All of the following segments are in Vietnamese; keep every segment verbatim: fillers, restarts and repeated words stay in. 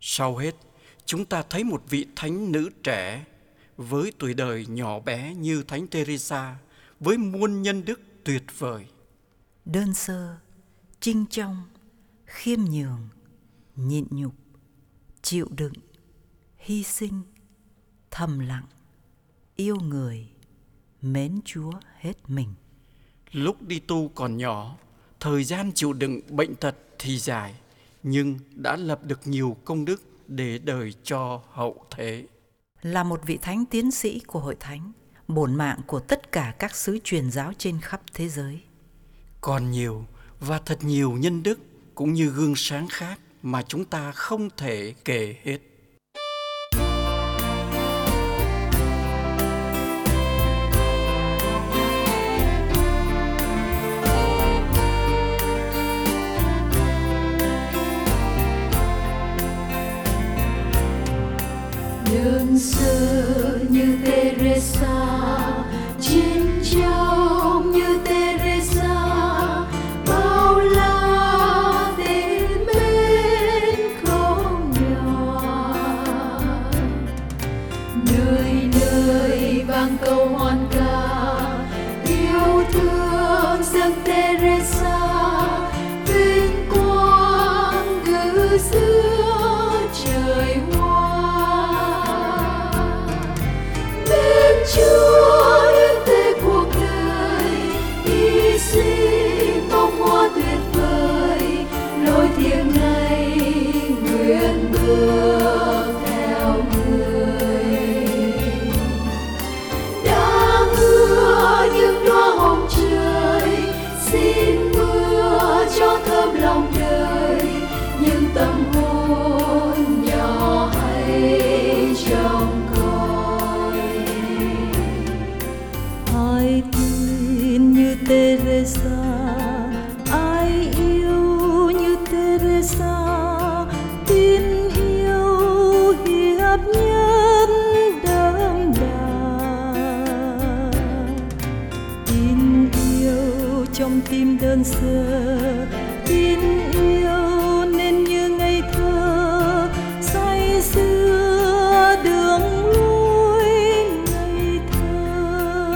Sau hết, chúng ta thấy một vị thánh nữ trẻ với tuổi đời nhỏ bé như Thánh Teresa, với muôn nhân đức tuyệt vời. Đơn sơ, trinh trong, khiêm nhường, nhịn nhục, chịu đựng, hy sinh, thầm lặng, yêu người, mến Chúa hết mình. Lúc đi tu còn nhỏ, thời gian chịu đựng bệnh tật thì dài, nhưng đã lập được nhiều công đức để đời cho hậu thế. Là một vị thánh tiến sĩ của Hội Thánh, bổn mạng của tất cả các xứ truyền giáo trên khắp thế giới. Còn nhiều và thật nhiều nhân đức cũng như gương sáng khác mà chúng ta không thể kể hết. Đơn sơ như Teresa, chín chông như Teresa, bao la tình mến không nhỏ. Nơi nơi vang câu hoan ca, yêu thương dâng Teresa, vinh quang gửi giữa trời hoa. Chúa đến thế cuộc đời, hy sinh bông hoa tuyệt vời, lối thiêng này nguyện bước theo người. Đã hứa những đóa hồng trời, xin mưa cho thơm lòng đời, những tâm hồn nhỏ hay trong Teresa, ai yêu như Teresa, tin yêu hiệp nhất đậm đà, tin yêu trong tim đơn sơ, tin yêu nên như ngây thơ, say sưa đường lối ngây thơ.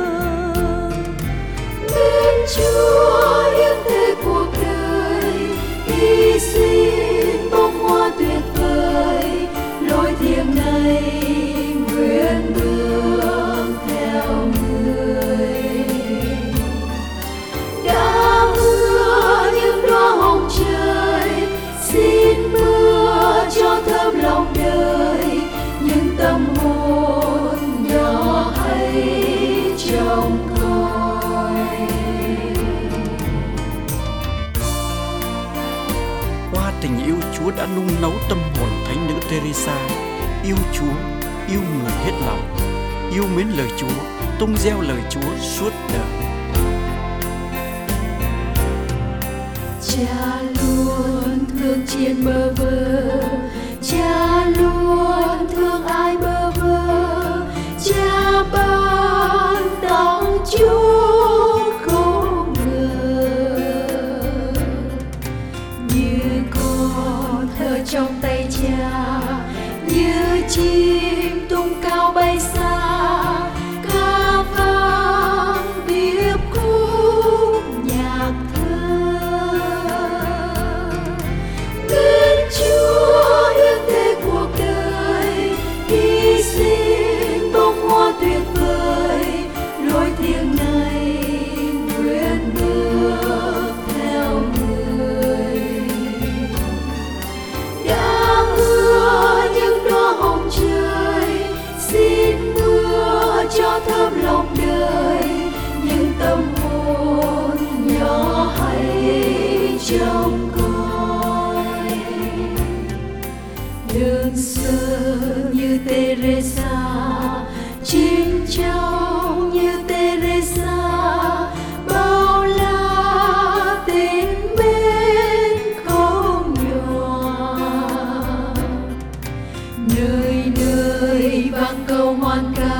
Chúa hiến thế cuộc đời, hy sinh bông hoa tuyệt vời, lối thiêng này nguyện bước theo người. Đã hứa những đóa hồng trời, xin mưa cho thơm lòng đời, những tâm hồn nhỏ hay trong tình yêu Chúa đã nung nấu tâm hồn thánh nữ Teresa, yêu Chúa, yêu người hết lòng, yêu mến lời Chúa, tung gieo lời Chúa suốt đời. Cha luôn thương trên bơ vơ, Cha luôn thương ai bơ vơ, Cha ban tặng Chúa không ngờ. Như con thơ trong tay Cha, như chim tung cao bay xa, ca vang điệp khúc nhạc thơ. Bên Chúa hiến thế cuộc đời, hy sinh bông hoa tuyệt vời, lối thiêng này nguyện bước theo người. Đã hứa những đóa hồng trời, xin mưa cho thơm lòng đời, những tâm hồn nhỏ hay trong cõi. Đơn sơ như Teresa, chim trong như Teresa, bao la tình mến không nhỏ. Nơi nơi vang câu hoan ca,